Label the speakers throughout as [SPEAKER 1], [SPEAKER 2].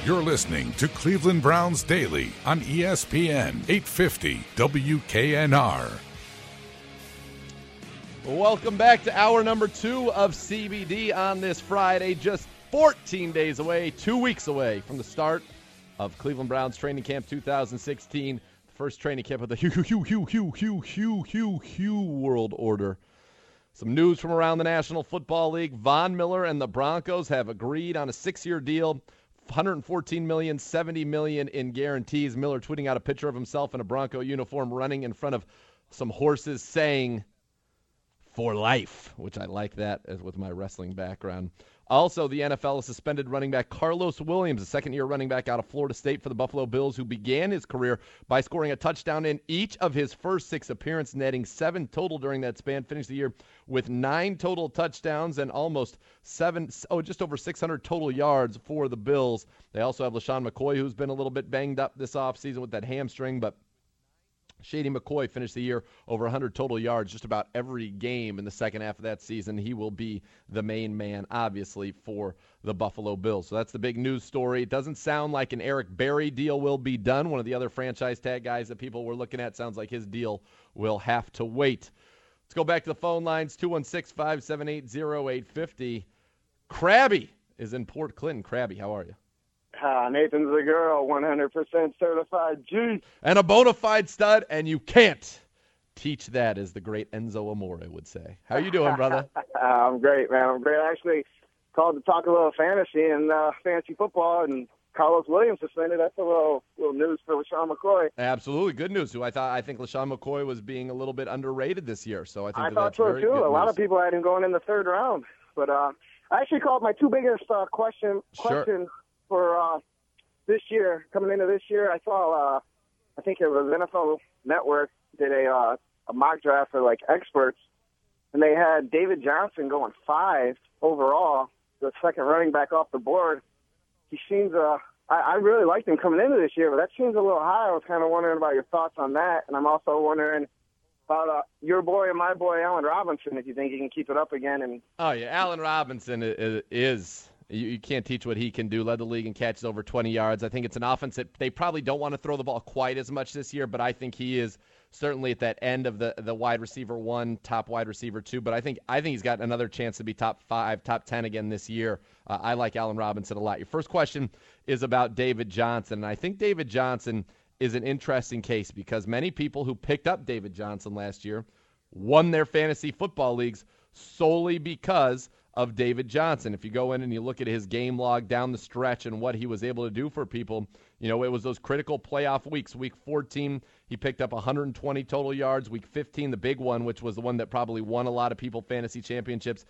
[SPEAKER 1] You're listening to Cleveland Browns Daily on ESPN 850 WKNR.
[SPEAKER 2] Welcome back to hour number 2 of CBD on this Friday, just 14 days away, 2 weeks away from the start of Cleveland Browns training camp 2016, the first training camp of the Hugh world order. Some news from around the National Football League. Von Miller and the Broncos have agreed on a 6-year deal, $114 million, $70 million in guarantees. Miller tweeting out a picture of himself in a Bronco uniform running in front of some horses saying, "For life," which I like that as with my wrestling background. Also, the NFL has suspended running back Carlos Williams, a second-year running back out of Florida State for the Buffalo Bills, who began his career by scoring a touchdown in each of his first 6 appearances, netting 7 total during that span. Finished the year with 9 total touchdowns and just over 600 total yards for the Bills. They also have LaShawn McCoy, who's been a little bit banged up this offseason with that hamstring, but Shady McCoy finished the year over 100 total yards just about every game in the second half of that season. He will be the main man, obviously, for the Buffalo Bills. So that's the big news story. It doesn't sound like an Eric Berry deal will be done. One of the other franchise tag guys that people were looking at sounds like his deal will have to wait. Let's go back to the phone lines, 216-578-0850. Krabby is in Port Clinton. Krabby, how are you?
[SPEAKER 3] Nathan's the girl, 100% certified G.
[SPEAKER 2] And a bona fide stud, and you can't teach that, as the great Enzo Amore would say. How you doing, brother?
[SPEAKER 3] I'm great, man. I'm great. I actually called to talk a little fantasy and fantasy football, and Carlos Williams suspended. That's a little news for LaShawn McCoy.
[SPEAKER 2] Absolutely. Good news. I think LaShawn McCoy was being a little bit underrated this year. So I
[SPEAKER 3] thought so, too. A lot of people had him going in the third round. But I actually called my 2 biggest questions for this year, coming into this year. I saw, I think it was NFL Network did a mock draft for, experts, and they had David Johnson going 5 overall, the second running back off the board. He seems, I really liked him coming into this year, but that seems a little high. I was kind of wondering about your thoughts on that, and I'm also wondering about your boy and my boy, Allen Robinson, if you think he can keep it up again.
[SPEAKER 2] Oh, yeah, Allen Robinson is you can't teach what he can do. Led the league in catches over 20 yards. I think it's an offense that they probably don't want to throw the ball quite as much this year, but I think he is certainly at that end of the wide receiver 1, top wide receiver 2. But I think he's got another chance to be top 5, top 10 again this year. I like Allen Robinson a lot. Your first question is about David Johnson, and I think David Johnson is an interesting case because many people who picked up David Johnson last year won their fantasy football leagues solely because of David Johnson. If you go in and you look at his game log down the stretch and what he was able to do for people, it was those critical playoff weeks. Week 14, he picked up 120 total yards. Week 15, the big one, which was the one that probably won a lot of people fantasy championships,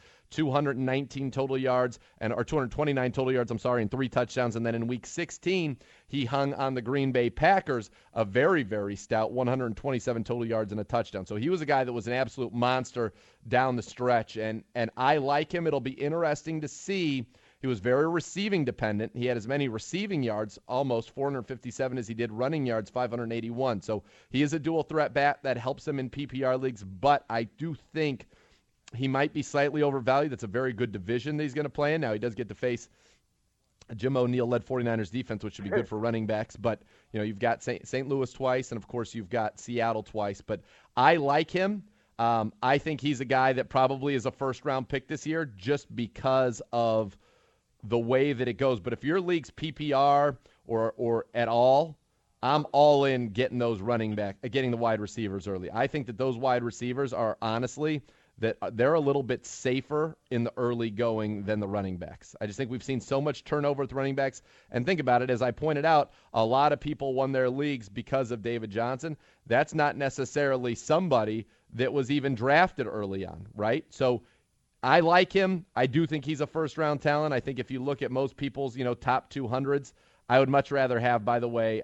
[SPEAKER 2] 219 total yards, or 229 total yards, and 3 touchdowns. And then in week 16, he hung on the Green Bay Packers, a very, very stout 127 total yards and a touchdown. So he was a guy that was an absolute monster down the stretch, and I like him. It'll be interesting to see. He was very receiving dependent. He had as many receiving yards, almost 457, as he did running yards, 581. So he is a dual threat bat that helps him in PPR leagues, but I do think he might be slightly overvalued. That's a very good division that he's going to play in. Now he does get to face a Jim O'Neill-led 49ers defense, which should be good for running backs. But, you've got St. Louis twice, and, of course, you've got Seattle twice. But I like him. I think he's a guy that probably is a first-round pick this year just because of the way that it goes. But if your league's PPR or at all, I'm all in getting those getting the wide receivers early. I think that those wide receivers are honestly that they're a little bit safer in the early going than the running backs. I just think we've seen so much turnover with running backs. And think about it, as I pointed out, a lot of people won their leagues because of David Johnson. That's not necessarily somebody that was even drafted early on, right? So I like him. I do think he's a first-round talent. I think if you look at most people's, top 200s, I would much rather have, by the way,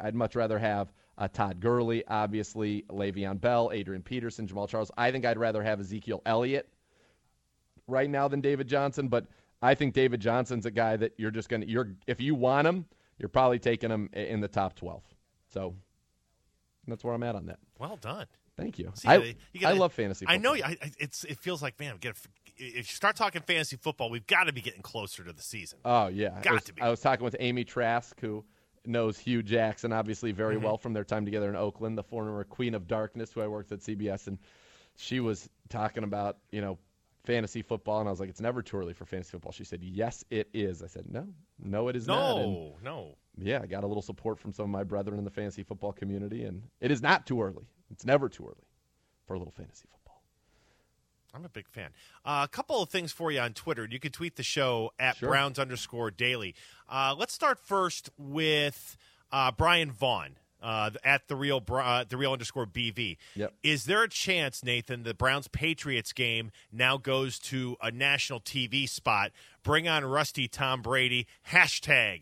[SPEAKER 2] Todd Gurley, obviously, Le'Veon Bell, Adrian Peterson, Jamal Charles. I think I'd rather have Ezekiel Elliott right now than David Johnson, but I think David Johnson's a guy that if you want him, you're probably taking him in the top 12. So that's where I'm at on that.
[SPEAKER 4] Well done.
[SPEAKER 2] Thank you.
[SPEAKER 4] See,
[SPEAKER 2] I love fantasy football.
[SPEAKER 4] I know. It feels like, man, if you start talking fantasy football, we've got to be getting closer to the season.
[SPEAKER 2] Oh, yeah.
[SPEAKER 4] Got to be.
[SPEAKER 2] I was talking with Amy Trask, who knows Hugh Jackson obviously very well from their time together in Oakland, the former Queen of Darkness, who I worked at CBS, and she was talking about, fantasy football, and I was like, it's never too early for fantasy football. She said, yes, it is. I said, no, it is not.
[SPEAKER 4] No.
[SPEAKER 2] Yeah, I got a little support from some of my brethren in the fantasy football community, and it is not too early. It's never too early for a little fantasy football.
[SPEAKER 4] I'm a big fan. A couple of things for you on Twitter. You can tweet the show at Browns_daily. Let's start first with Brian Vaughn. At the real _BV.
[SPEAKER 2] Yep.
[SPEAKER 4] Is there a chance, Nathan, the Browns-Patriots game now goes to a national TV spot? Bring on Rusty Tom Brady, #HWO.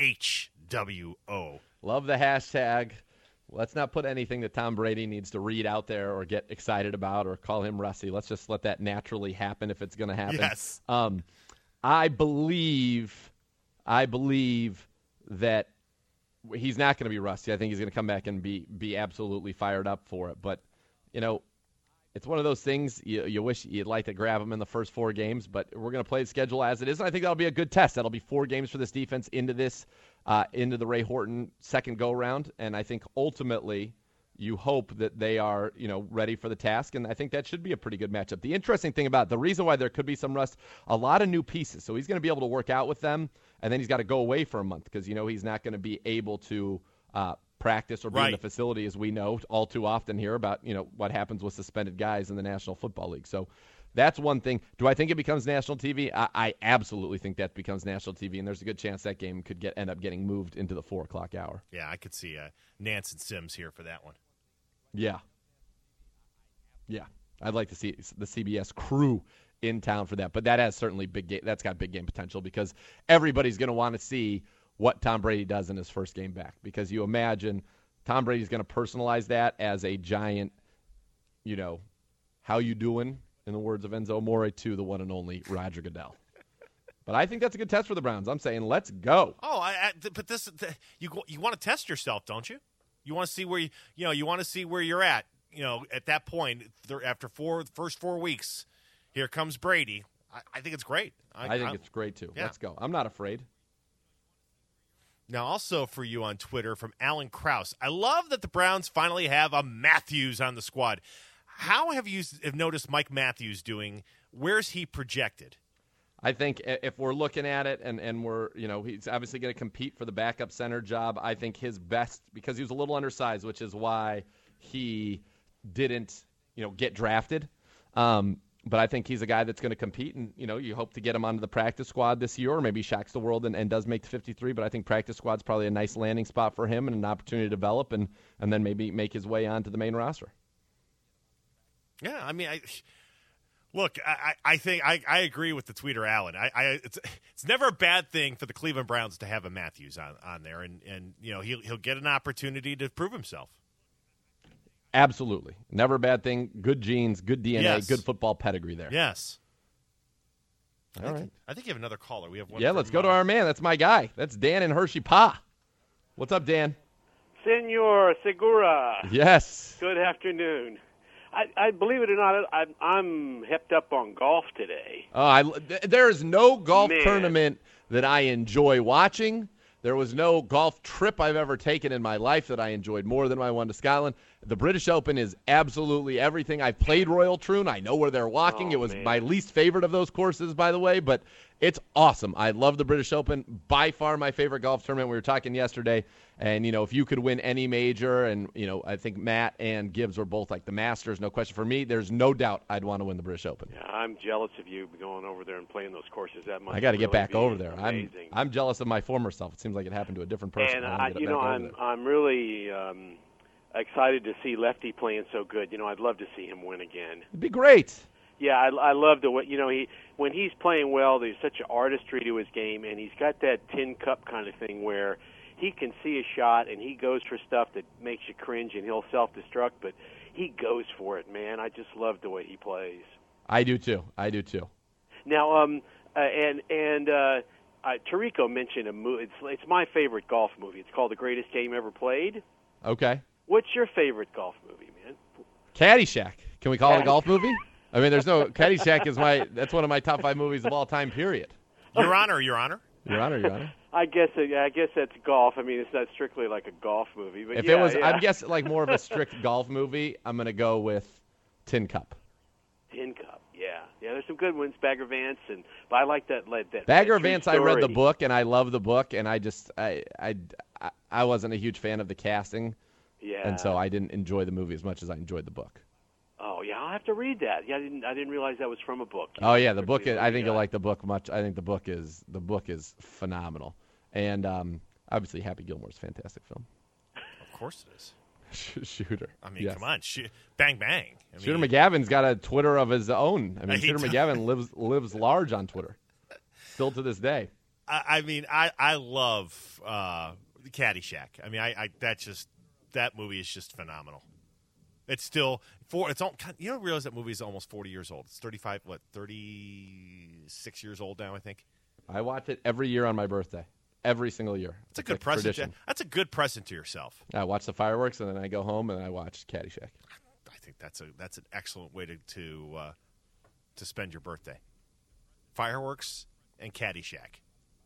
[SPEAKER 2] Love the hashtag. Let's not put anything that Tom Brady needs to read out there or get excited about or call him Rusty. Let's just let that naturally happen if it's going to happen.
[SPEAKER 4] Yes.
[SPEAKER 2] I believe that he's not going to be rusty. I think he's going to come back and be absolutely fired up for it. But, it's one of those things you wish you'd like to grab him in the first 4 games, but we're going to play the schedule as it is, and I think that'll be a good test. That'll be 4 games for this defense into the Ray Horton second go-round, and I think ultimately you hope that they are, ready for the task, and I think that should be a pretty good matchup. The interesting thing about the reason why there could be some rust, a lot of new pieces, so he's going to be able to work out with them, and then he's got to go away for a month because, he's not going to be able to practice or be in the facility, as we know all too often here about, what happens with suspended guys in the National Football League. So that's one thing. Do I think it becomes national TV? I absolutely think that becomes national TV, and there's a good chance that game could end up getting moved into the 4 o'clock hour.
[SPEAKER 4] Yeah, I could see Nance and Sims here for that one.
[SPEAKER 2] Yeah. I'd like to see the CBS crew in town for that, but that has certainly that's got big game potential because everybody's going to want to see what Tom Brady does in his first game back, because you imagine Tom Brady's going to personalize that as a giant, how you doing, in the words of Enzo Amore, to the one and only Roger Goodell. But I think that's a good test for the Browns. I'm saying let's go.
[SPEAKER 4] Oh, but you want to test yourself, don't you? You want to see where you want to see where you're at. At that point, after the first 4 weeks, here comes Brady. I think it's great.
[SPEAKER 2] I think it's great too.
[SPEAKER 4] Yeah.
[SPEAKER 2] Let's go. I'm not afraid.
[SPEAKER 4] Now, also for you on Twitter from Alan Krause, I love that the Browns finally have a Matthews on the squad. How have you noticed Mike Matthews doing? Where's he projected?
[SPEAKER 2] I think if we're looking at it and we're, he's obviously going to compete for the backup center job. I think his best, because he was a little undersized, which is why he didn't, get drafted. But I think he's a guy that's going to compete, and, you hope to get him onto the practice squad this year, or maybe shocks the world and does make the 53. But I think practice squad's probably a nice landing spot for him and an opportunity to develop and then maybe make his way onto the main roster.
[SPEAKER 4] Yeah, I mean, I think I agree with the tweeter Allen. It's never a bad thing for the Cleveland Browns to have a Matthews on there, and he'll get an opportunity to prove himself.
[SPEAKER 2] Absolutely, never a bad thing. Good genes, good DNA,
[SPEAKER 4] yes.
[SPEAKER 2] Good football pedigree there.
[SPEAKER 4] Yes.
[SPEAKER 2] All right.
[SPEAKER 4] I think you have another caller. We have one.
[SPEAKER 2] Yeah, let's go to our man. That's my guy. That's Dan in Hershey Pa. What's up, Dan?
[SPEAKER 5] Senor Segura.
[SPEAKER 2] Yes.
[SPEAKER 5] Good afternoon. I believe it or not, I'm hepped up on golf today.
[SPEAKER 2] There is no golf tournament that I enjoy watching. There was no golf trip I've ever taken in my life that I enjoyed more than my one to Scotland. The British Open is absolutely everything. I've played Royal Troon. I know where they're walking. It was my least favorite of those courses, by the way, but it's awesome. I love the British Open. By far my favorite golf tournament. We were talking yesterday, and, if you could win any major, and, I think Matt and Gibbs were both like the Masters, no question. For me, there's no doubt I'd want to win the British Open.
[SPEAKER 5] Yeah, I'm jealous of you going over there and playing those courses that much.
[SPEAKER 2] I got to get back over there.
[SPEAKER 5] Amazing.
[SPEAKER 2] I'm jealous of my former self. It seems like it happened to a different person.
[SPEAKER 5] And I'm really excited to see Lefty playing so good. I'd love to see him win again.
[SPEAKER 2] It'd be great.
[SPEAKER 5] Yeah, I love the way when he's playing well. There's such an artistry to his game, and he's got that tin cup kind of thing where he can see a shot and he goes for stuff that makes you cringe, and he'll self-destruct, but he goes for it, man. I just love the way he plays.
[SPEAKER 2] I do too.
[SPEAKER 5] Now, Tirico mentioned a movie. It's my favorite golf movie. It's called The Greatest Game Ever Played.
[SPEAKER 2] Okay.
[SPEAKER 5] What's your favorite golf movie, man?
[SPEAKER 2] Caddyshack. Can we call it a golf movie? I mean, there's no Caddyshack that's one of my top 5 movies of all time. Period.
[SPEAKER 4] Your Honor.
[SPEAKER 2] Your Honor.
[SPEAKER 5] I guess that's golf. I mean, it's not strictly like a golf movie, but
[SPEAKER 2] if it was, I'm guessing like more of a strict golf movie. I'm gonna go with Tin Cup.
[SPEAKER 5] Tin Cup. Yeah, there's some good ones, Bagger Vance, but I like that.
[SPEAKER 2] Bagger Vance, I read the book and I love the book, and I wasn't a huge fan of the casting, and so I didn't enjoy the movie as much as I enjoyed the book.
[SPEAKER 5] Oh yeah, I'll have to read that. Yeah, I didn't realize that was from a book.
[SPEAKER 2] Oh yeah, the book. I think you'll like the book much. I think the book is phenomenal, and obviously Happy Gilmore's a fantastic film.
[SPEAKER 4] Of course it is.
[SPEAKER 2] Shooter.
[SPEAKER 4] I mean, come on, Bang Bang.
[SPEAKER 2] Shooter McGavin's got a Twitter of his own. I mean, Shooter McGavin lives large on Twitter, still to this day.
[SPEAKER 4] I love Caddyshack. I mean, that movie is just phenomenal. It's still you don't realize that movie is almost 40 years old. It's 36 years old now, I think.
[SPEAKER 2] I watch it every year on my birthday. Every single year.
[SPEAKER 4] It's a good present. That's a good present to yourself.
[SPEAKER 2] I watch the fireworks, and then I go home and I watch Caddyshack.
[SPEAKER 4] I think that's an excellent way to spend your birthday. Fireworks and Caddyshack.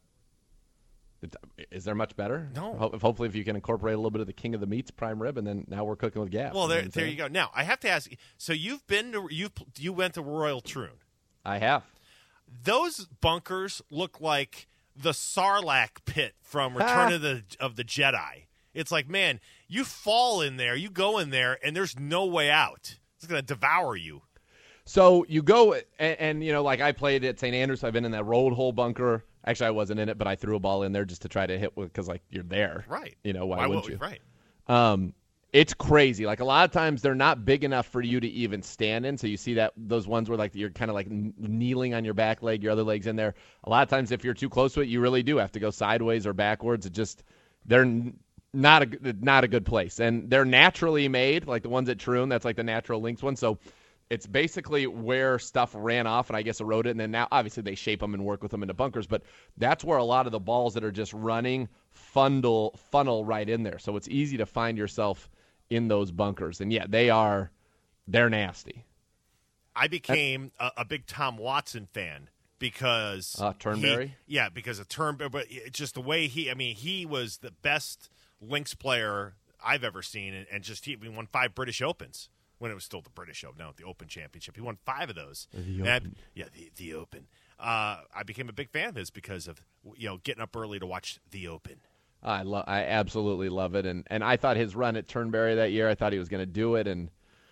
[SPEAKER 2] Is there much better?
[SPEAKER 4] No.
[SPEAKER 2] Hopefully, if you can incorporate a little bit of the king of the meats, prime rib, and then now we're cooking with gas.
[SPEAKER 4] Well, there you go. Now I have to ask you. So you went to Royal Troon.
[SPEAKER 2] I have.
[SPEAKER 4] Those bunkers look like the Sarlacc pit from Return of the Jedi. It's like, man, you fall in there, you go in there, and there's no way out. It's going to devour you.
[SPEAKER 2] So you go, and like I played at St. Andrews. I've been in that road hole bunker. Actually, I wasn't in it, but I threw a ball in there just to try to hit because, like, you're there.
[SPEAKER 4] Right.
[SPEAKER 2] Why wouldn't you?
[SPEAKER 4] Right.
[SPEAKER 2] It's crazy. Like, a lot of times they're not big enough for you to even stand in. So you see those ones where, like, you're kind of like kneeling on your back leg, your other leg's in there. A lot of times if you're too close to it, you really do have to go sideways or backwards. They're not a good place. And they're naturally made, like the ones at Troon. That's like the natural links one. So it's basically where stuff ran off and I guess eroded. And then now, obviously, they shape them and work with them into bunkers. But that's where a lot of the balls that are just running funnel right in there. So it's easy to find yourself in those bunkers. And, yeah, they're nasty.
[SPEAKER 4] I became a big Tom Watson fan because
[SPEAKER 2] Turnberry?
[SPEAKER 4] Because of Turnberry, but just the way he was the best links player I've ever seen, and just he won 5 British Opens when it was still the British Open, now the Open Championship. He won 5 of those.
[SPEAKER 2] The Open.
[SPEAKER 4] The Open. I became a big fan of his because of getting up early to watch the Open.
[SPEAKER 2] I absolutely love it, and I thought his run at Turnberry that year, I thought he was going to do it, and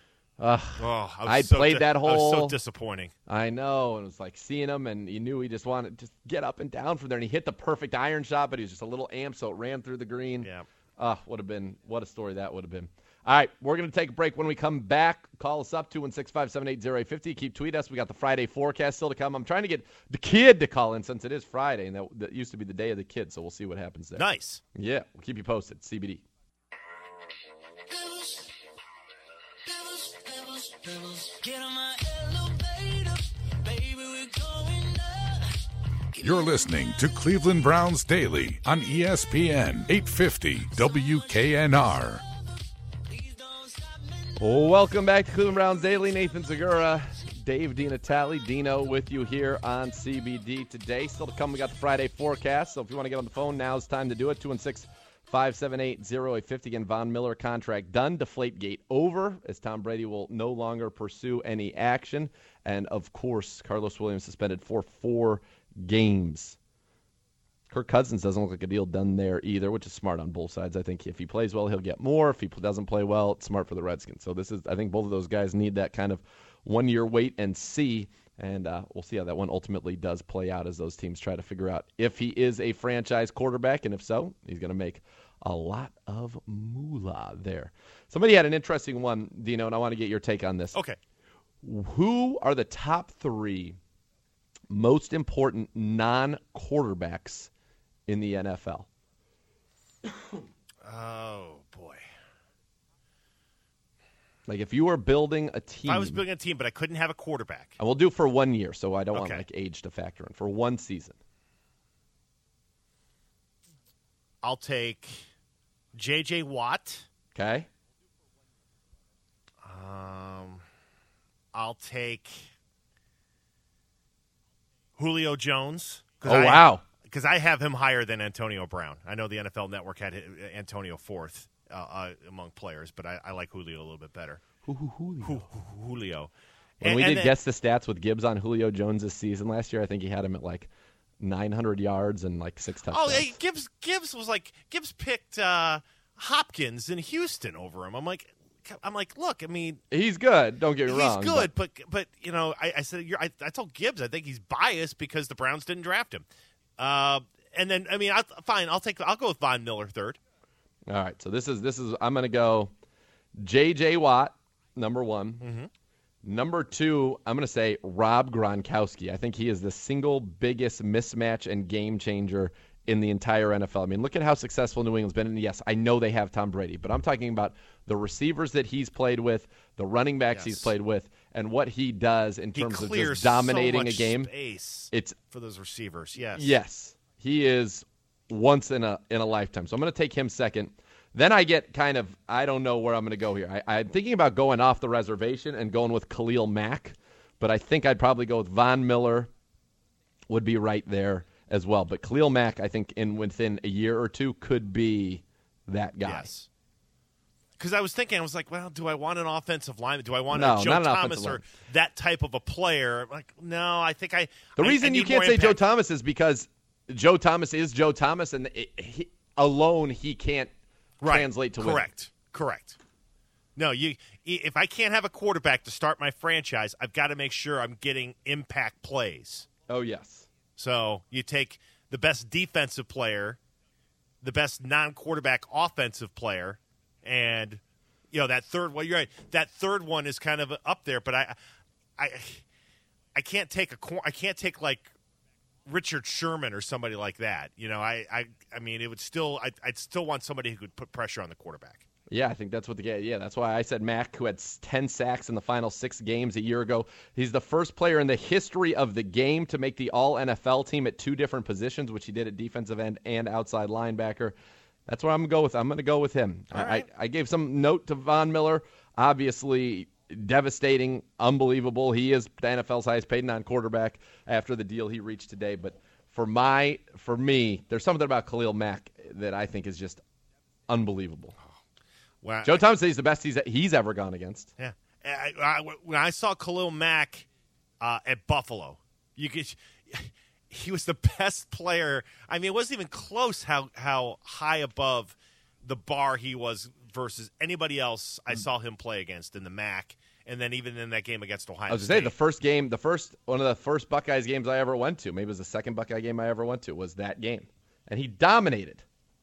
[SPEAKER 2] I played that hole.
[SPEAKER 4] It was so disappointing.
[SPEAKER 2] I know, and it was like seeing him, and you knew he just wanted to get up and down from there, and he hit the perfect iron shot, but he was just a little amped, so it ran through the green.
[SPEAKER 4] Yeah.
[SPEAKER 2] What a story that would have been. All right, we're going to take a break. When we come back, call us up, 216-578-0850. Keep tweeting us. We got the Friday forecast still to come. I'm trying to get the kid to call in since it is Friday, and that used to be the day of the kid, so we'll see what happens there.
[SPEAKER 4] Nice.
[SPEAKER 2] Yeah, we'll keep you posted. CBD.
[SPEAKER 6] Get on my elevator, baby, we're going up.
[SPEAKER 1] You're listening to Cleveland Browns Daily on ESPN 850 WKNR.
[SPEAKER 2] Welcome back to Cleveland Browns Daily. Nathan Segura, Dave DiNatale, Dino with you here on CBD today. Still to come, we got the Friday forecast, so if you want to get on the phone, now's time to do it. 216-578-0850. Again, Von Miller contract done. Deflategate over, as Tom Brady will no longer pursue any action. And, of course, Carlos Williams suspended for 4 games. Kirk Cousins doesn't look like a deal done there either, which is smart on both sides. I think if he plays well, he'll get more. If he doesn't play well, it's smart for the Redskins. So I think both of those guys need that kind of 1-year wait and see, and we'll see how that one ultimately does play out as those teams try to figure out if he is a franchise quarterback, and if so, he's going to make a lot of moolah there. Somebody had an interesting one, Dino, and I want to get your take on this.
[SPEAKER 4] Okay.
[SPEAKER 2] Who are the top 3 most important non-quarterbacks in the NFL?
[SPEAKER 4] Oh, boy.
[SPEAKER 2] Like, if you were building a team.
[SPEAKER 4] If I was building a team, but I couldn't have a quarterback.
[SPEAKER 2] And we'll do it for 1 year, so I don't want age to factor in. For 1 season.
[SPEAKER 4] I'll take J.J. Watt.
[SPEAKER 2] Okay.
[SPEAKER 4] I'll take Julio Jones.
[SPEAKER 2] Wow.
[SPEAKER 4] Because I have him higher than Antonio Brown. I know the NFL Network had Antonio fourth among players, but I like Julio a little bit better. Julio.
[SPEAKER 2] When we did guess the stats with Gibbs on Julio Jones this season last year, I think he had him at like 900 yards and like 6 touchdowns.
[SPEAKER 4] Oh, hey, Gibbs picked Hopkins in Houston over him. I'm like, look, I mean,
[SPEAKER 2] he's good. Don't get me wrong.
[SPEAKER 4] He's good, but I said I told Gibbs I think he's biased because the Browns didn't draft him. And then I mean, fine. I'll go with Von Miller third.
[SPEAKER 2] All right. So this is I'm going to go J.J. Watt number 1.
[SPEAKER 4] Mm-hmm.
[SPEAKER 2] Number 2, I'm going to say Rob Gronkowski. I think he is the single biggest mismatch and game changer in the entire NFL. I mean, look at how successful New England's been. And yes, I know they have Tom Brady, but I'm talking about the receivers that he's played with, the running backs he's played with, and what he does in terms of just dominating a game.
[SPEAKER 4] Space
[SPEAKER 2] it's
[SPEAKER 4] for those receivers.
[SPEAKER 2] Yes. He is once in a lifetime. So I'm going to take him second. Then I get kind of, I don't know where I'm going to go here. I'm thinking about going off the reservation and going with Khalil Mack, but I think I'd probably go with Von Miller would be right there as well. But Khalil Mack, I think within a year or two, could be that guy.
[SPEAKER 4] Yes. Because I was like, well, do I want an offensive lineman? Do I want a Joe Thomas or that type of a player? I'm like, no, I think
[SPEAKER 2] The reason you can't say Joe Thomas is because Joe Thomas is Joe Thomas, and he can't translate to win.
[SPEAKER 4] Correct. No, if I can't have a quarterback to start my franchise, I've got to make sure I'm getting impact plays.
[SPEAKER 2] Oh, yes.
[SPEAKER 4] So you take the best defensive player, the best non-quarterback offensive player, and that third one. You're right. That third one is kind of up there, but I can't take like Richard Sherman or somebody like that. I mean, it would still. I'd still want somebody who could put pressure on the quarterback.
[SPEAKER 2] Yeah, I think that's what that's why I said Mack, who had 10 sacks in the final 6 games a year ago. He's the first player in the history of the game to make the All-NFL team at 2 different positions, which he did at defensive end and outside linebacker. That's what I'm going to go with. I'm going to go with him.
[SPEAKER 4] Right.
[SPEAKER 2] I gave some note to Von Miller. Obviously, devastating, unbelievable. He is the NFL's highest paid non-quarterback after the deal he reached today. But for me, there's something about Khalil Mack that I think is just unbelievable.
[SPEAKER 4] Well,
[SPEAKER 2] Joe Thomas says he's the best he's ever gone against.
[SPEAKER 4] Yeah. When I saw Khalil Mack at Buffalo, he was the best player. I mean, it wasn't even close how high above the bar he was versus anybody else I saw him play against in the MAC, and then even in that game against Ohio State.
[SPEAKER 2] I was going to say, one of the first Buckeyes games I ever went to, maybe it was the second Buckeye game I ever went to, was that game. And he dominated.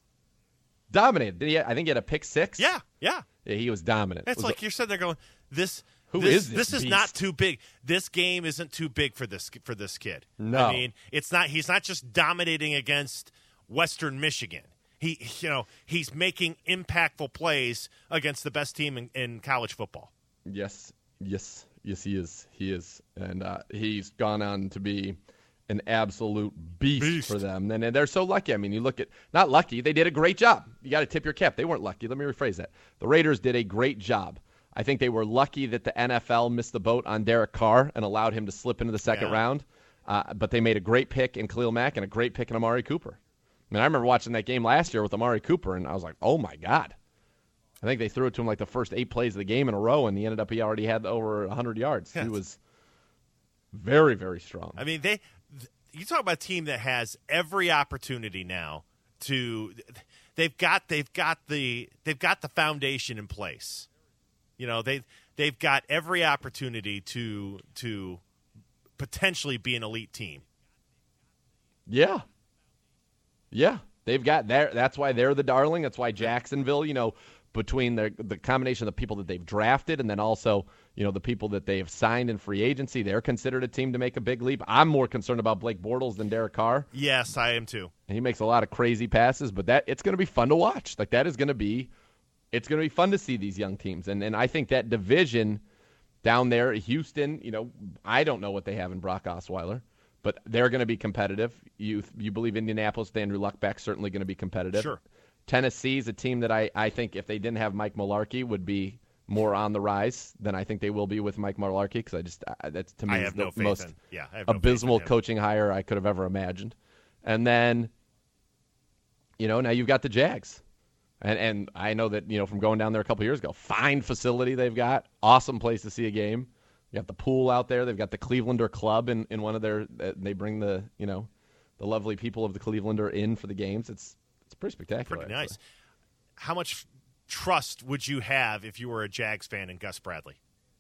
[SPEAKER 2] I think he had a pick 6.
[SPEAKER 4] Yeah.
[SPEAKER 2] He was dominant.
[SPEAKER 4] It's like you're sitting there going, this is not too big. This game isn't too big for this kid.
[SPEAKER 2] No.
[SPEAKER 4] I mean, he's not just dominating against Western Michigan. He's making impactful plays against the best team in college football.
[SPEAKER 2] Yes, he is. He is. And he's gone on to be an absolute beast for them. And they're so lucky. I mean, you look at – not lucky. They did a great job. You got to tip your cap. They weren't lucky. Let me rephrase that. The Raiders did a great job. I think they were lucky that the NFL missed the boat on Derek Carr and allowed him to slip into the second round. But they made a great pick in Khalil Mack and a great pick in Amari Cooper. I mean, I remember watching that game last year with Amari Cooper, and I was like, oh, my God. I think they threw it to him like the first 8 plays of the game in a row, and he already had over 100 yards. He was very, very strong.
[SPEAKER 4] I mean, you talk about a team that has every opportunity now to they've got the foundation in place. They've got every opportunity to potentially be an elite team.
[SPEAKER 2] Yeah, they've got that's why they're the darling. That's why Jacksonville, between the combination of the people that they've drafted and then also, the people that they have signed in free agency, they're considered a team to make a big leap. I'm more concerned about Blake Bortles than Derek Carr.
[SPEAKER 4] Yes, I am too.
[SPEAKER 2] And he makes a lot of crazy passes, but it's going to be fun to watch. Like it's going to be fun to see these young teams. And I think that division down there, Houston, I don't know what they have in Brock Osweiler, but they're going to be competitive. You believe Indianapolis, Andrew Luck back, certainly going to be competitive.
[SPEAKER 4] Sure.
[SPEAKER 2] Tennessee is a team that I think if they didn't have Mike Mularkey would be more on the rise than I think they will be with Mike Mularkey, because that's to me is the most abysmal coaching hire I could have ever imagined. And then, now you've got the Jags. And I know that, from going down there a couple years ago, fine facility they've got, awesome place to see a game. You got the pool out there. They've got the Clevelander Club in one of their. They bring the the lovely people of the Clevelander in for the games. It's pretty spectacular.
[SPEAKER 4] Pretty nice. How much trust would you have if you were a Jags fan in Gus Bradley?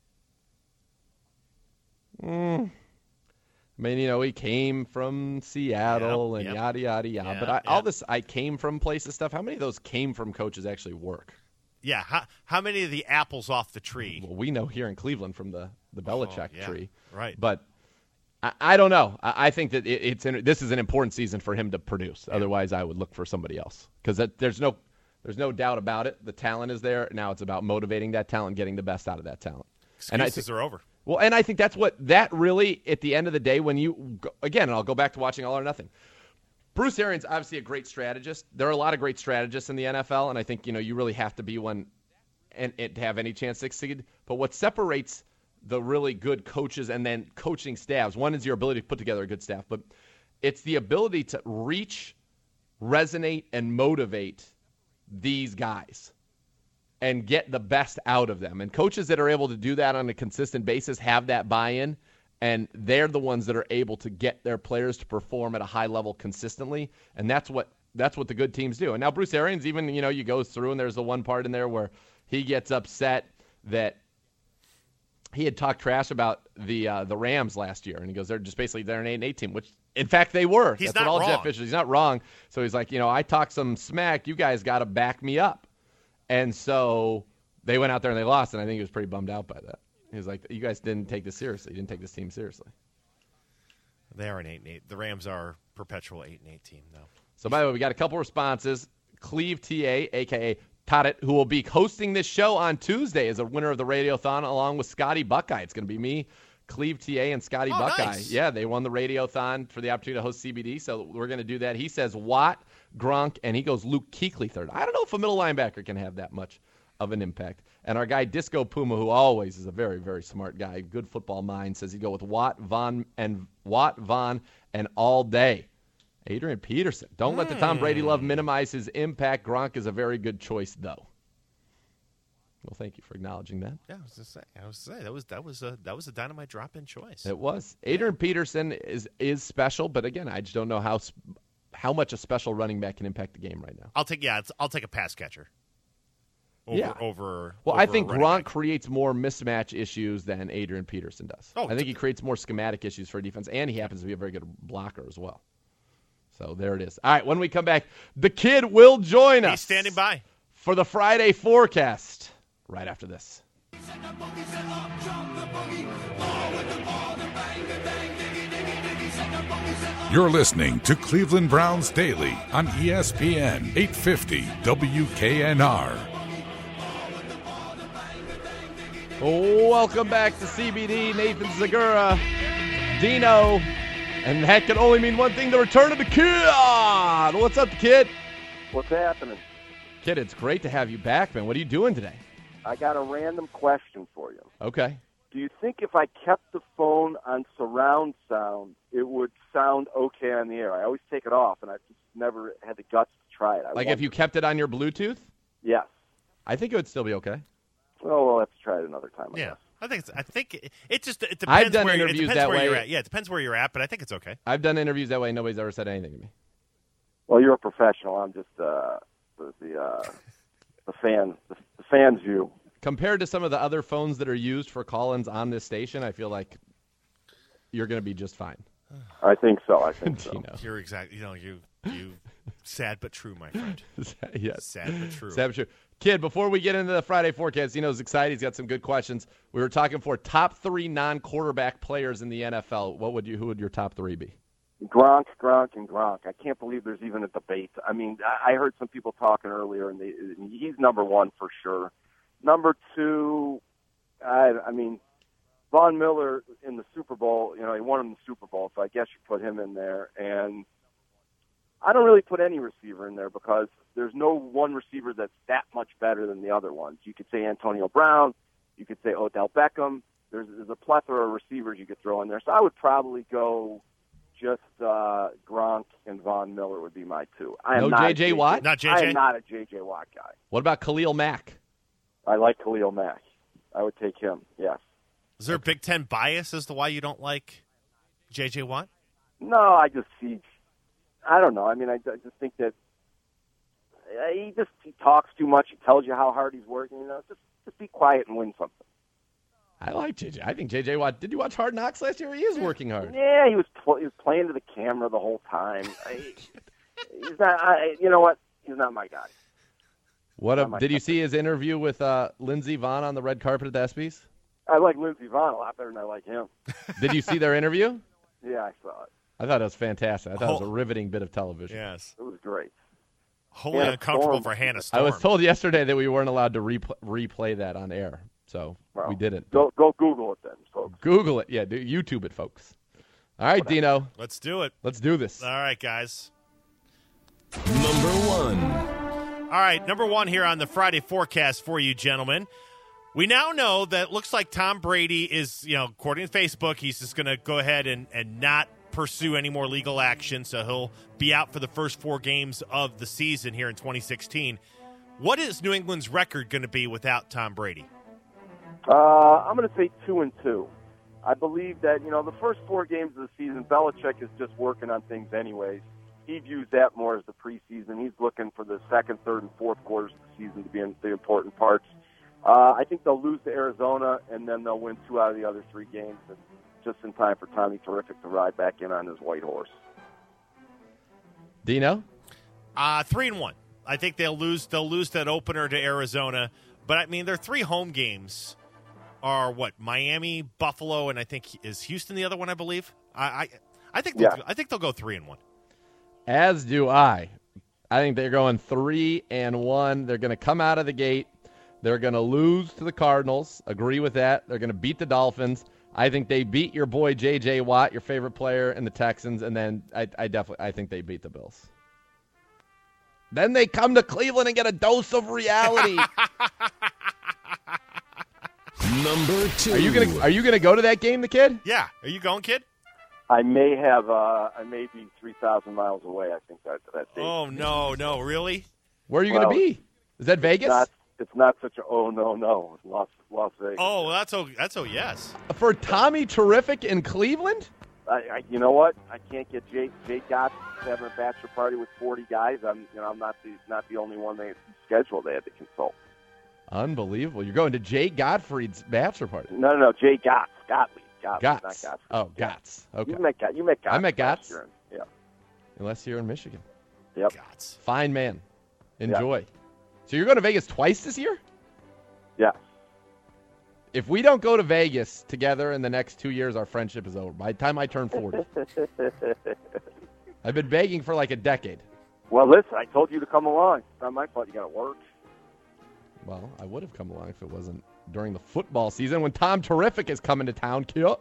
[SPEAKER 2] I mean, he came from Seattle and yada, yada, yada. But all this I came from places stuff, how many of those came from coaches actually work?
[SPEAKER 4] Yeah. How many of the apples off the tree?
[SPEAKER 2] Well, we know here in Cleveland from the Belichick tree.
[SPEAKER 4] Right.
[SPEAKER 2] But I don't know. I think that this is an important season for him to produce. Yeah. Otherwise, I would look for somebody else. Because there's no doubt about it. The talent is there. Now it's about motivating that talent, getting the best out of that talent.
[SPEAKER 4] Excuses are over.
[SPEAKER 2] Well, and I think that really, at the end of the day, when you, again, and I'll go back to watching All or Nothing, Bruce Arians, obviously a great strategist. There are a lot of great strategists in the NFL, and I think, you really have to be one and to have any chance to succeed. But what separates the really good coaches and then coaching staffs, one is your ability to put together a good staff, but it's the ability to reach, resonate, and motivate these guys and get the best out of them. And coaches that are able to do that on a consistent basis have that buy-in, and they're the ones that are able to get their players to perform at a high level consistently, and that's what the good teams do. And now Bruce Arians, even, you go through, and there's the one part in there where he gets upset that he had talked trash about the Rams last year, and he goes, they're an 8-8 team, which in fact they were.
[SPEAKER 4] He's
[SPEAKER 2] That's
[SPEAKER 4] not
[SPEAKER 2] what all
[SPEAKER 4] wrong.
[SPEAKER 2] Jeff Fisher. He's not wrong. So he's like, I talked some smack. You guys got to back me up. And so they went out there and they lost, and I think he was pretty bummed out by that. He was like, you guys didn't take this seriously. You didn't take this team seriously.
[SPEAKER 4] They are an 8-8. The Rams are perpetual 8-8 team, though.
[SPEAKER 2] So, by the way, we got a couple responses. Cleve TA, a.k.a. Todit, who will be hosting this show on Tuesday, is a winner of the Radiothon along with Scotty Buckeye. It's going to be me, Cleve TA, and Scotty Buckeye.
[SPEAKER 4] Nice.
[SPEAKER 2] Yeah, they won the Radiothon for the opportunity to host CBD, so we're going to do that. He says Watt, Gronk, and he goes Luke Kuechly third. I don't know if a middle linebacker can have that much of an impact. And our guy Disco Puma, who always is a very, very smart guy, good football mind, says he'd go with Watt, Vaughn, and all day. Adrian Peterson. Don't let the Tom Brady love minimize his impact. Gronk is a very good choice, though. Well, thank you for acknowledging that.
[SPEAKER 4] Yeah, I was just saying that was a dynamite drop-in choice.
[SPEAKER 2] It was. Adrian Peterson is special, but again, I just don't know how much a special running back can impact the game right now.
[SPEAKER 4] I'll take a pass catcher. Over
[SPEAKER 2] I think
[SPEAKER 4] Gronk
[SPEAKER 2] creates more mismatch issues than Adrian Peterson does.
[SPEAKER 4] Oh,
[SPEAKER 2] I think he creates more schematic issues for defense, and he happens to be a very good blocker as well. So there it is. All right, when we come back, the kid will join us.
[SPEAKER 4] He's standing by
[SPEAKER 2] for the Friday forecast right after this.
[SPEAKER 1] You're listening to Cleveland Browns Daily on ESPN 850 WKNR.
[SPEAKER 2] Welcome back to CBD. Nathan Zagura, Dino, and that can only mean one thing, the return of the kid. What's up, kid?
[SPEAKER 3] What's happening?
[SPEAKER 2] Kid, it's great to have you back, man. What are you doing today?
[SPEAKER 3] I got a random question for you.
[SPEAKER 2] Okay.
[SPEAKER 3] Do you think if I kept the phone on surround sound, it would sound okay on the air? I always take it off, and I've just never had the guts to try it.
[SPEAKER 2] If you kept it on your Bluetooth?
[SPEAKER 3] Yes.
[SPEAKER 2] I think it would still be okay.
[SPEAKER 3] Well, we'll have to try it another time.
[SPEAKER 4] Yeah. I think it depends.
[SPEAKER 2] I've done
[SPEAKER 4] where
[SPEAKER 2] interviews that way.
[SPEAKER 4] you're at. Yeah, it depends where you're at, but I think it's okay.
[SPEAKER 2] I've done interviews that way. Nobody's ever said anything to me.
[SPEAKER 3] Well, you're a professional. I'm just the fan's view.
[SPEAKER 2] Compared to some of the other phones that are used for call-ins on this station, I feel like you're going to be just fine.
[SPEAKER 3] I think so.
[SPEAKER 2] Dino.
[SPEAKER 4] You're exactly. You sad but true, my friend.
[SPEAKER 2] Yes.
[SPEAKER 4] Sad but true.
[SPEAKER 2] Sad but true. Kid, before we get into the Friday forecast, Dino's excited. He's got some good questions. We were talking for top 3 non-quarterback players in the NFL. Who would your top 3 be?
[SPEAKER 3] Gronk, and Gronk. I can't believe there's even a debate. I mean, I heard some people talking earlier, and he's number 1 for sure. Number 2, I mean, Von Miller in the Super Bowl, he won him the Super Bowl, so I guess you put him in there. And I don't really put any receiver in there because there's no one receiver that's that much better than the other ones. You could say Antonio Brown,
[SPEAKER 7] You could say Odell Beckham. There's a plethora of receivers you could throw in there. So I would probably go just Gronk and Von Miller would be my two. I am
[SPEAKER 2] no
[SPEAKER 7] not
[SPEAKER 2] J.J. Watt?
[SPEAKER 4] Not
[SPEAKER 7] I
[SPEAKER 4] JJ?
[SPEAKER 7] am not a J.J. Watt guy.
[SPEAKER 2] What about Khalil Mack?
[SPEAKER 7] I like Khalil Mack. I would take him, yes.
[SPEAKER 4] Is there a Big Ten bias as to why you don't like J.J. Watt?
[SPEAKER 7] No, I just see. I don't know. I mean, I just think that he talks too much. He tells you how hard he's working. You know, just be quiet and win something.
[SPEAKER 2] I like JJ. I think JJ Watt. Did you watch Hard Knocks last year? He is working hard.
[SPEAKER 7] Yeah, he was playing to the camera the whole time. He's not. You know what? He's not my guy.
[SPEAKER 2] Did you see his interview with Lindsey Vonn on the red carpet at the ESPYs?
[SPEAKER 7] I like Lindsey Vonn a lot better than I like him.
[SPEAKER 2] Did you see their interview?
[SPEAKER 7] Yeah, I saw it.
[SPEAKER 2] I thought it was fantastic. I thought it was a riveting bit of television.
[SPEAKER 4] Yes.
[SPEAKER 7] It was great.
[SPEAKER 4] Wholly
[SPEAKER 7] Hannah
[SPEAKER 4] uncomfortable
[SPEAKER 7] Storm.
[SPEAKER 4] for Hannah Storm.
[SPEAKER 2] I was told yesterday that we weren't allowed to replay that on air, so
[SPEAKER 7] Well,
[SPEAKER 2] we didn't.
[SPEAKER 7] Go Google it then, folks.
[SPEAKER 2] Google it. Yeah, YouTube it, folks. All right, Dino.
[SPEAKER 4] Let's do it.
[SPEAKER 2] Let's do this.
[SPEAKER 4] All right, guys.
[SPEAKER 8] Number 1.
[SPEAKER 4] All right, number 1 here on the Friday forecast for you, gentlemen. We now know that it looks like Tom Brady is, according to Facebook, he's just going to go ahead and not pursue any more legal action, so he'll be out for the first 4 games of the season here in 2016. What is New England's record going to be without Tom Brady?
[SPEAKER 7] I'm going to say 2-2. I believe that, the first 4 games of the season, Belichick is just working on things anyways. He views that more as the preseason. He's looking for the second, third, and fourth quarters of the season to be in the important parts. I think they'll lose to Arizona, and then they'll win 2 out of the other 3 games, and just in time for Tommy Terrific to ride back in on his white horse.
[SPEAKER 2] Dino?
[SPEAKER 4] 3-1. I think they'll lose that opener to Arizona, but I mean their 3 home games are what? Miami, Buffalo, and I think is Houston the other one, I believe. I think they'll go 3-1.
[SPEAKER 2] As do I. I think they're going 3-1. They're going to come out of the gate. They're going to lose to the Cardinals. Agree with that. They're going to beat the Dolphins. I think they beat your boy J.J. Watt, your favorite player, and the Texans, and then I think they beat the Bills. Then they come to Cleveland and get a dose of reality.
[SPEAKER 8] Number 2.
[SPEAKER 2] Are you gonna go to that game, the kid?
[SPEAKER 4] Yeah. Are you going, kid?
[SPEAKER 7] I may be 3,000 miles away, I think, that day.
[SPEAKER 4] Oh, no, really?
[SPEAKER 2] Where are you going to be? Is that Vegas?
[SPEAKER 7] It's not such a no. It's Las Vegas.
[SPEAKER 4] Oh, that's yes.
[SPEAKER 2] For Tommy Terrific in Cleveland?
[SPEAKER 7] You know what? I can't get Jay Gotts having a bachelor party with 40 guys. I'm not the only one they scheduled. They had to consult.
[SPEAKER 2] Unbelievable. You're going to Jay Gottfried's bachelor party.
[SPEAKER 7] No. Jay Gotts. Gottlieb.
[SPEAKER 2] Gotts.
[SPEAKER 7] Not Gotts.
[SPEAKER 2] Oh, Gotts. Okay.
[SPEAKER 7] You met Gotts.
[SPEAKER 2] I met Gotts.
[SPEAKER 7] Yeah.
[SPEAKER 2] Unless you're in Michigan.
[SPEAKER 7] Yep.
[SPEAKER 4] Gods.
[SPEAKER 2] Fine man. Enjoy. So you're going to Vegas twice this year?
[SPEAKER 7] Yeah.
[SPEAKER 2] If we don't go to Vegas together in the next 2 years, our friendship is over. By the time I turn 40. I've been begging for like a decade.
[SPEAKER 7] Well, listen, I told you to come along. It's not my fault. You got to work.
[SPEAKER 2] Well, I would have come along if it wasn't during the football season when Tom Terrific is coming to town, kid.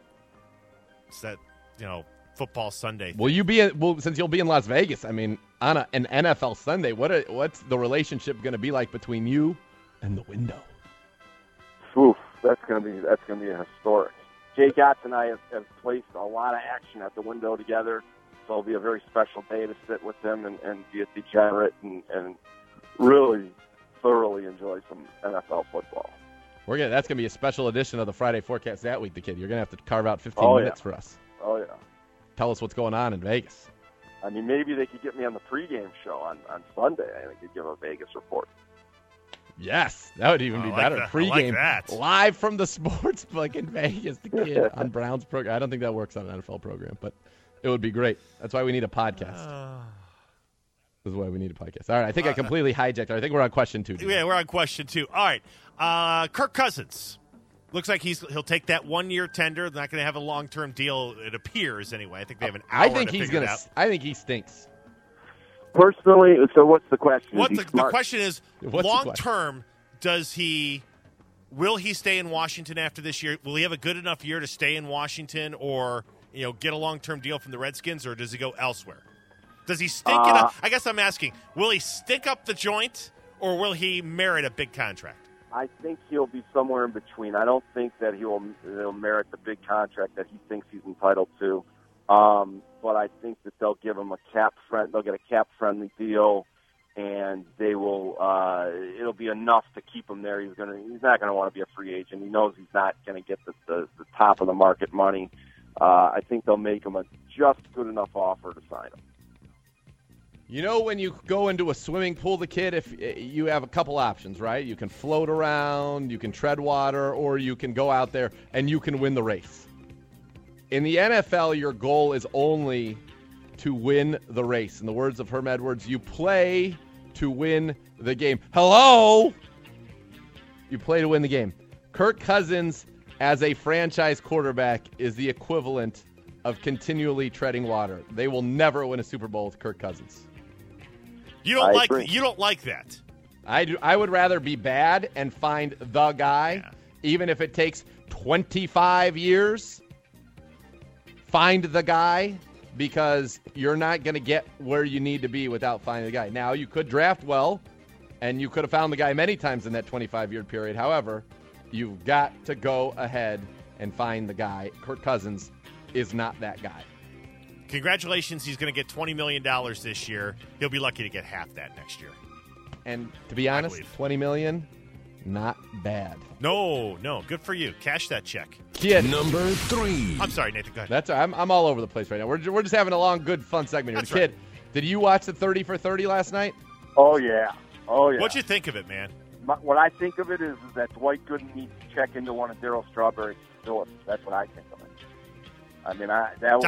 [SPEAKER 4] It's that, football Sunday thing.
[SPEAKER 2] Will you be since you'll be in Las Vegas, I mean, on an NFL Sunday, what's the relationship going to be like between you and the window?
[SPEAKER 7] Oof, that's gonna be a historic. Jay Gotts and I have placed a lot of action at the window together, so it'll be a very special day to sit with him and be a degenerate and really thoroughly enjoy some NFL football.
[SPEAKER 2] That's gonna be a special edition of the Friday Forecast that week, the kid. You're gonna have to carve out 15 minutes for us.
[SPEAKER 7] Oh yeah.
[SPEAKER 2] Tell us what's going on in Vegas.
[SPEAKER 7] I mean, maybe they could get me on the pregame show on Sunday. I could give a Vegas report.
[SPEAKER 2] Yes, that would even be better. Pregame,
[SPEAKER 4] that.
[SPEAKER 2] Live from the sports book in Vegas, the kid on Brown's program. I don't think that works on an NFL program, but it would be great. That's why we need a podcast. This is why we need a podcast. All right, I think I completely hijacked it. I think we're on question 2.
[SPEAKER 4] Yeah, we're on question 2. All right, Kirk Cousins. Looks like he'll take that 1-year tender. They're not going to have a long-term deal, it appears, anyway. I think they have an hour to figure it out.
[SPEAKER 2] I think he stinks.
[SPEAKER 7] Personally, so what's the question?
[SPEAKER 4] The question is,
[SPEAKER 2] What's the
[SPEAKER 4] long-term, will he stay in Washington after this year? Will he have a good enough year to stay in Washington or, get a long-term deal from the Redskins, or does he go elsewhere? Does he stink it up? I guess I'm asking, will he stink up the joint, or will he merit a big contract?
[SPEAKER 7] I think he'll be somewhere in between. I don't think that he'll merit the big contract that he thinks he's entitled to. But I think that they'll give him they'll get a cap-friendly deal, and they will. It'll be enough to keep him there. He's not gonna want to be a free agent. He knows he's not gonna get the top of the market money. I think they'll make him a just good enough offer to sign him.
[SPEAKER 2] You know, when you go into a swimming pool, the kid, if you have a couple options, right? You can float around, you can tread water, or you can go out there and you can win the race. In the NFL, your goal is only to win the race. In the words of Herm Edwards, you play to win the game. Hello? You play to win the game. Kirk Cousins, as a franchise quarterback, is the equivalent of continually treading water. They will never win a Super Bowl with Kirk Cousins.
[SPEAKER 4] You don't like that.
[SPEAKER 2] I do. I would rather be bad and find the guy, even if it takes 25 years. Find the guy, because you're not going to get where you need to be without finding the guy. Now, you could draft well, and you could have found the guy many times in that 25-year period. However, you've got to go ahead and find the guy. Kirk Cousins is not that guy.
[SPEAKER 4] Congratulations, he's going to get $20 million this year. He'll be lucky to get half that next year.
[SPEAKER 2] And to be honest, $20 million, not bad.
[SPEAKER 4] No, good for you. Cash that check.
[SPEAKER 2] Kid.
[SPEAKER 8] Number 3.
[SPEAKER 4] I'm sorry, Nathan, go ahead.
[SPEAKER 2] That's I'm all over the place right now. We're just having a long, good, fun segment here.
[SPEAKER 4] That's
[SPEAKER 2] Kid,
[SPEAKER 4] right.
[SPEAKER 2] Did you watch the 30 for 30 last night?
[SPEAKER 7] Oh, yeah.
[SPEAKER 4] What'd you think of it, man?
[SPEAKER 7] What I think of it is that Dwight Gooden needs to check into one of Darryl Strawberry's facilities. That's what I think of it. I mean, that was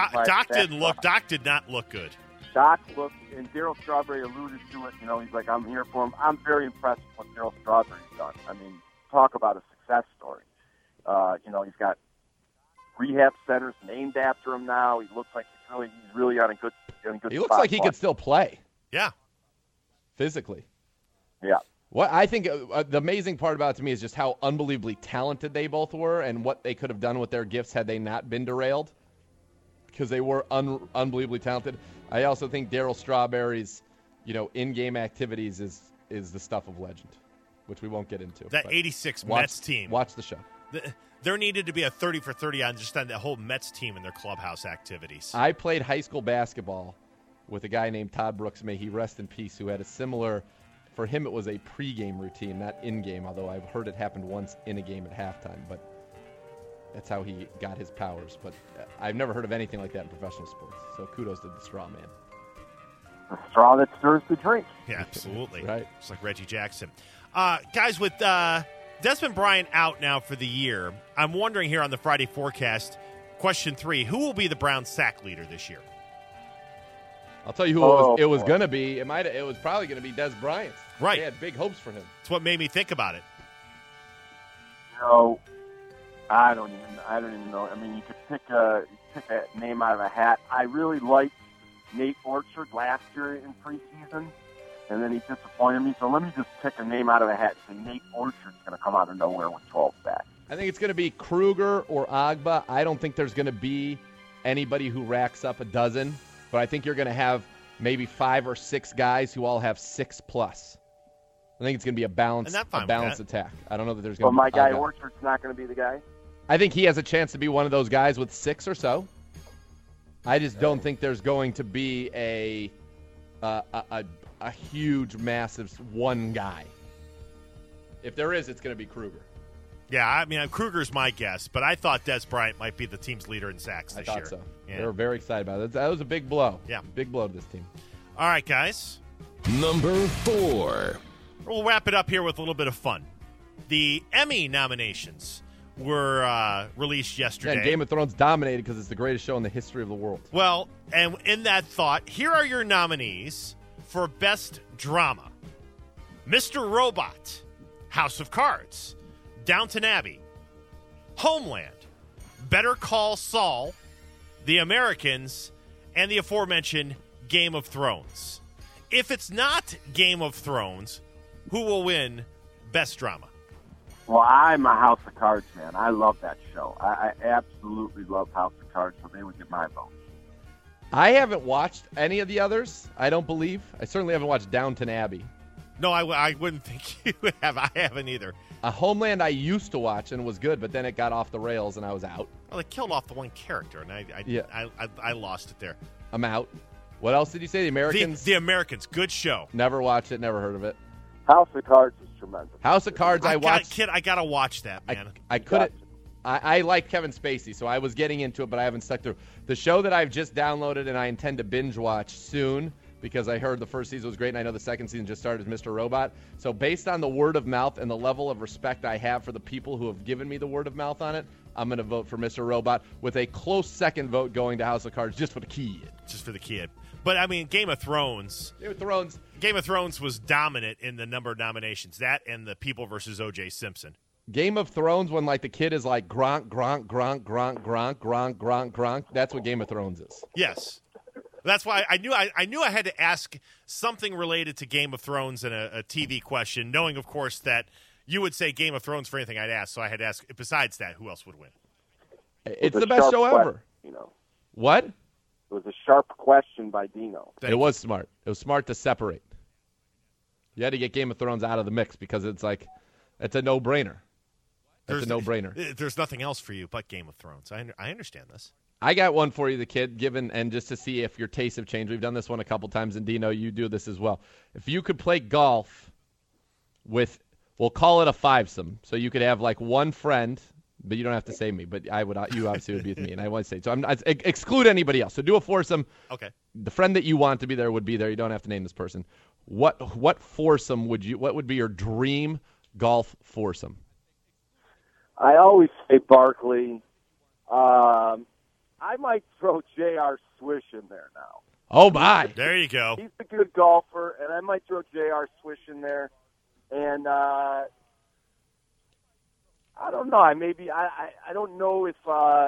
[SPEAKER 4] Doc did not look good.
[SPEAKER 7] Doc looked, and Darryl Strawberry alluded to it. You know, he's like, I'm here for him. I'm very impressed with what Darryl Strawberry's done. I mean, talk about a success story. You know, he's got rehab centers named after him now. He looks like he's really on a good spot.
[SPEAKER 2] He looks like he could still play.
[SPEAKER 4] Yeah.
[SPEAKER 2] Physically.
[SPEAKER 7] Yeah.
[SPEAKER 2] What I think the amazing part about it to me is just how unbelievably talented they both were and what they could have done with their gifts had they not been derailed, because they were unbelievably talented. I also think Darryl Strawberry's, in-game activities is the stuff of legend, which we won't get into.
[SPEAKER 4] That 86 Mets team.
[SPEAKER 2] Watch the show.
[SPEAKER 4] There needed to be a 30 for 30 on just on that whole Mets team and their clubhouse activities.
[SPEAKER 2] I played high school basketball with a guy named Todd Brooks, may he rest in peace, who had a similar, for him it was a pregame routine, not in-game, although I've heard it happened once in a game at halftime, but that's how he got his powers. But I've never heard of anything like that in professional sports, so kudos to the straw man.
[SPEAKER 7] The straw that stirs the drink.
[SPEAKER 4] Yeah, absolutely.
[SPEAKER 2] Right.
[SPEAKER 4] Just like Reggie Jackson. Guys, with Desmond Bryant out now for the year, I'm wondering here on the Friday forecast, question 3, who will be the Browns sack leader this year?
[SPEAKER 2] I'll tell you who it was going to be. It was probably going to be Des Bryant.
[SPEAKER 4] Right.
[SPEAKER 2] They had big hopes for him.
[SPEAKER 4] That's what made me think about it.
[SPEAKER 7] I don't even know. I mean, you could pick a name out of a hat. I really liked Nate Orchard last year in preseason, and then he disappointed me. So let me just pick a name out of a hat and say Nate Orchard's going to come out of nowhere with 12 sacks.
[SPEAKER 2] I think it's going to be Kruger or Agba. I don't think there's going to be anybody who racks up a dozen, but I think you're going to have maybe 5 or 6 guys who all have 6+. I think it's going to be a balanced attack. I don't know that there's going to be
[SPEAKER 7] my guy Orchard's not going to be the guy?
[SPEAKER 2] I think he has a chance to be one of those guys with 6 or so. I just don't think there's going to be a huge, massive one guy. If there is, it's going to be Kruger.
[SPEAKER 4] Yeah, I mean, Kruger's my guess, but I thought Des Bryant might be the team's leader in sacks this year.
[SPEAKER 2] I thought so.
[SPEAKER 4] Yeah.
[SPEAKER 2] They were very excited about it. That was a big blow.
[SPEAKER 4] Yeah.
[SPEAKER 2] Big blow to this team.
[SPEAKER 4] All right, guys.
[SPEAKER 8] Number 4.
[SPEAKER 4] We'll wrap it up here with a little bit of fun. The Emmy nominations were released yesterday.
[SPEAKER 2] Yeah, Game of Thrones dominated because it's the greatest show in the history of the world.
[SPEAKER 4] Well, and in that thought, here are your nominees for Best Drama. Mr. Robot, House of Cards, Downton Abbey, Homeland, Better Call Saul, The Americans, and the aforementioned Game of Thrones. If it's not Game of Thrones, who will win Best Drama?
[SPEAKER 7] Well, I'm a House of Cards fan. I love that show. I absolutely love House of Cards, so they would get my vote.
[SPEAKER 2] I haven't watched any of the others, I don't believe. I certainly haven't watched Downton Abbey.
[SPEAKER 4] No, I wouldn't think you would have. I haven't either.
[SPEAKER 2] Homeland I used to watch and was good, but then it got off the rails and I was out.
[SPEAKER 4] Well, they killed off the one character, and I lost it there.
[SPEAKER 2] I'm out. What else did you say? The Americans?
[SPEAKER 4] The Americans. Good show.
[SPEAKER 2] Never watched it, never heard of it.
[SPEAKER 7] House of Cards is tremendous.
[SPEAKER 2] House of Cards, I watched.
[SPEAKER 4] Kid, I got to watch that, man.
[SPEAKER 2] I couldn't. I like Kevin Spacey, so I was getting into it, but I haven't stuck through. The show that I've just downloaded and I intend to binge watch soon, because I heard the first season was great and I know the second season just started, is Mr. Robot. So based on the word of mouth and the level of respect I have for the people who have given me the word of mouth on it, I'm going to vote for Mr. Robot, with a close second vote going to House of Cards just for the kid.
[SPEAKER 4] Just for the kid. But, I mean, Game of Thrones was dominant in the number of nominations. That and the People versus O.J. Simpson.
[SPEAKER 2] Game of Thrones, when like the kid is like Gronk, Gronk, Gronk, Gronk, Gronk, Gronk, Gronk, Gronk. That's what Game of Thrones is.
[SPEAKER 4] Yes. That's why I knew I had to ask something related to Game of Thrones in a TV question, knowing, of course, that you would say Game of Thrones for anything I'd ask. So I had to ask, besides that, who else would win?
[SPEAKER 2] It's the best show ever. What?
[SPEAKER 7] It was a sharp question by Dino.
[SPEAKER 2] It was smart. It was smart to separate. You had to get Game of Thrones out of the mix because it's like, it's a no-brainer. It's a no-brainer.
[SPEAKER 4] There's nothing else for you but Game of Thrones. I understand this.
[SPEAKER 2] I got one for you, the kid, and just to see if your tastes have changed. We've done this one a couple times, and Dino, you do this as well. If you could play golf with, we'll call it a fivesome, so you could have like one friend, but you don't have to say me, but you obviously would be with me, and I want to say, so exclude anybody else. So do a foursome.
[SPEAKER 4] Okay.
[SPEAKER 2] The friend that you want to be there would be there. You don't have to name this person. What foursome what would be your dream golf foursome?
[SPEAKER 7] I always say Barkley. I might throw J.R. Swish in there now.
[SPEAKER 2] Oh, my.
[SPEAKER 4] There you go.
[SPEAKER 7] He's a good golfer, and I might throw J.R. Swish in there. And I don't know. I don't know if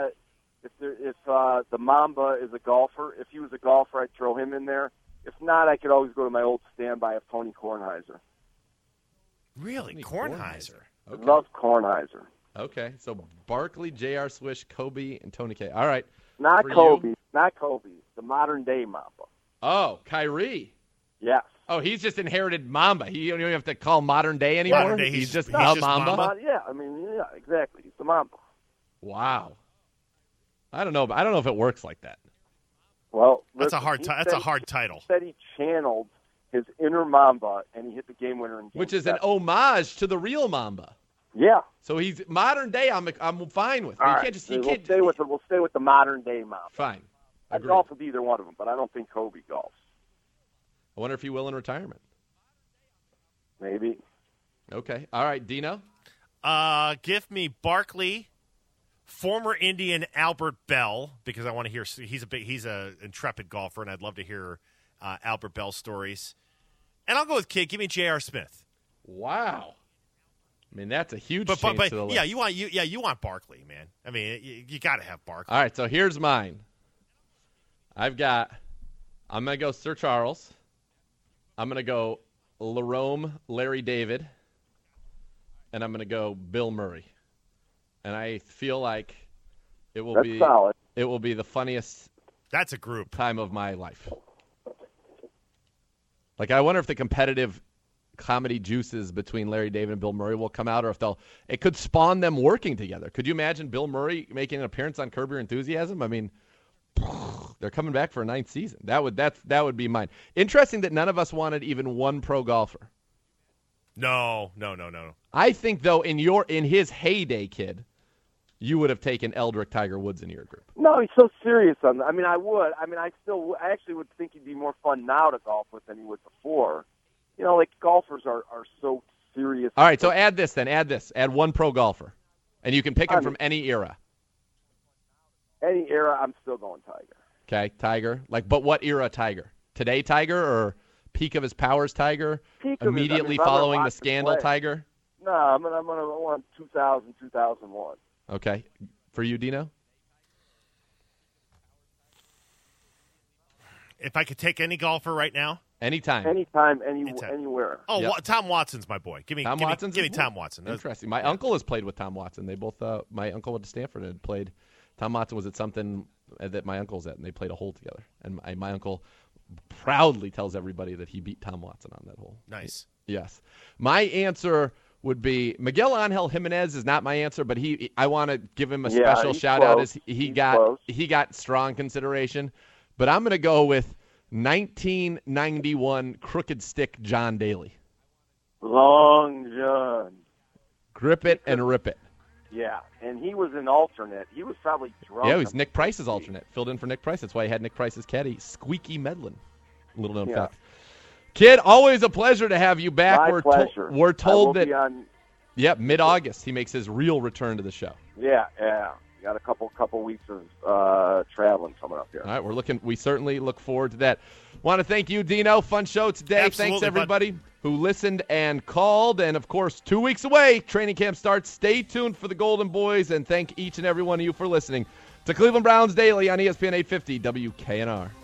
[SPEAKER 7] the Mamba is a golfer. If he was a golfer, I'd throw him in there. If not, I could always go to my old standby of Tony Kornheiser.
[SPEAKER 4] Really? Kornheiser?
[SPEAKER 7] Okay. I love Kornheiser.
[SPEAKER 2] Okay, so Barkley, J.R. Swish, Kobe, and Tony K. All right.
[SPEAKER 7] Not Kobe. Not Kobe. The modern-day Mamba.
[SPEAKER 2] Oh, Kyrie.
[SPEAKER 7] Yes.
[SPEAKER 2] Oh, he's just inherited Mamba. You don't even have to call modern day anymore.
[SPEAKER 4] Modern day,
[SPEAKER 2] he's just
[SPEAKER 4] Mamba.
[SPEAKER 2] Mamba.
[SPEAKER 7] Yeah, exactly. He's the Mamba.
[SPEAKER 2] Wow. I don't know if it works like that.
[SPEAKER 7] Well,
[SPEAKER 4] that's a hard title.
[SPEAKER 7] He said he channeled his inner Mamba and he hit the game winner in game
[SPEAKER 2] which is
[SPEAKER 7] 7.
[SPEAKER 2] an homage to the real Mamba.
[SPEAKER 7] Yeah.
[SPEAKER 2] So he's modern day. I'm fine with.
[SPEAKER 7] All
[SPEAKER 2] you
[SPEAKER 7] right.
[SPEAKER 2] can't just.
[SPEAKER 7] We'll stay with the modern day Mamba.
[SPEAKER 2] Fine.
[SPEAKER 7] I'd golf with either one of them, but I don't think Kobe golfs.
[SPEAKER 2] I wonder if he will in retirement.
[SPEAKER 7] Maybe.
[SPEAKER 2] Okay. All right, Dino.
[SPEAKER 4] Give me Barkley, former Indian Albert Bell, because I want to hear. He's a intrepid golfer, and I'd love to hear Albert Bell stories. And I'll go with kid. Give me J.R. Smith.
[SPEAKER 2] Wow. I mean, that's a huge change to the list.
[SPEAKER 4] Yeah, you want Barkley, man. I mean, you got to have Barkley.
[SPEAKER 2] All right, so here's mine. I'm going to go Sir Charles. I'm going to go Larome, Larry David. And I'm going to go Bill Murray. And I feel like that's solid. It will be the funniest
[SPEAKER 4] That's a group
[SPEAKER 2] time of my life. Like, I wonder if the competitive comedy juices between Larry David and Bill Murray will come out, or if it could spawn them working together. Could you imagine Bill Murray making an appearance on Curb Your Enthusiasm? I mean, they're coming back for a 9th season. That would be mine. Interesting that none of us wanted even one pro golfer.
[SPEAKER 4] No.
[SPEAKER 2] I think though in his heyday, kid, you would have taken Eldrick Tiger Woods into your group.
[SPEAKER 7] No, he's so serious on that. I mean, I would. I mean, I actually would think he'd be more fun now to golf with than he was before. You know, like golfers are so serious.
[SPEAKER 2] All right, so add this then. Add one pro golfer. And you can pick him from any era.
[SPEAKER 7] Any era, I'm still going Tiger.
[SPEAKER 2] Okay, Tiger. But what era Tiger? Today Tiger or peak of his powers Tiger? Immediately following the scandal Tiger?
[SPEAKER 7] No, I'm going to want 2000, 2001.
[SPEAKER 2] Okay. For you, Dino?
[SPEAKER 4] If I could take any golfer right now?
[SPEAKER 2] Anytime,
[SPEAKER 7] anywhere.
[SPEAKER 4] Oh, yep. Tom Watson's my boy. Give me Tom Watson.
[SPEAKER 2] Interesting. My uncle has played with Tom Watson. They both. My uncle went to Stanford and had played. Tom Watson was at something that my uncle's at, and they played a hole together. And my uncle proudly tells everybody that he beat Tom Watson on that hole.
[SPEAKER 4] Nice.
[SPEAKER 2] Yes. My answer would be Miguel Angel Jimenez is not my answer, but I want to give him a special shout out as he got strong consideration. But I'm going to go with 1991 Crooked Stick John Daly.
[SPEAKER 7] Long John.
[SPEAKER 2] Grip it and rip it.
[SPEAKER 7] Yeah, and he was an alternate. He was probably drunk.
[SPEAKER 2] Yeah, he was Nick Price's alternate. Filled in for Nick Price. That's why he had Nick Price's caddy, Squeaky Medlin. Little known fact. Kid, always a pleasure to have you back.
[SPEAKER 7] My pleasure.
[SPEAKER 2] We're told that mid-August he makes his real return to the show.
[SPEAKER 7] Yeah. Got a couple weeks of traveling coming up here.
[SPEAKER 2] All right, we certainly look forward to that. Want to thank you, Dino. Fun show today.
[SPEAKER 4] Absolutely.
[SPEAKER 2] Thanks everybody who listened and called. And of course, 2 weeks away, training camp starts. Stay tuned for the Golden Boys, and thank each and every one of you for listening to Cleveland Browns Daily on ESPN 850 WKNR.